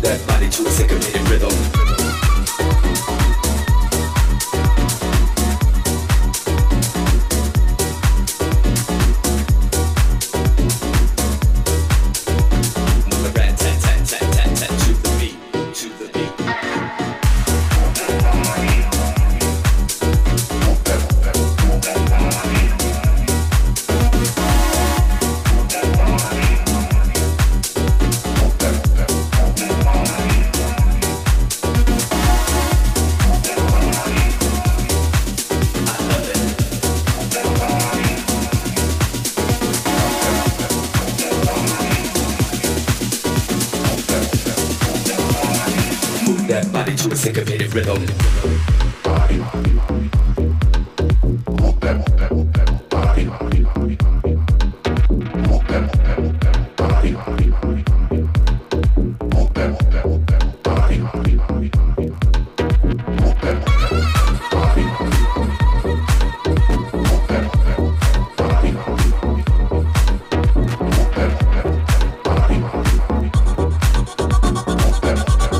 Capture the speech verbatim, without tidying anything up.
that body to a syncopated rhythm. That body to a syncopated rhythm. Body, body, body, body. Move that, move that, move that, body, body, body, body. Move that, move that, move that, body, body, body, body. Move that, move that, move that, body, body, body, body. Move that, move that, move that, body, body, body. Move that, move that, move that, body, body, body. Move that, move that, move that, body, body, body. Move that, move that.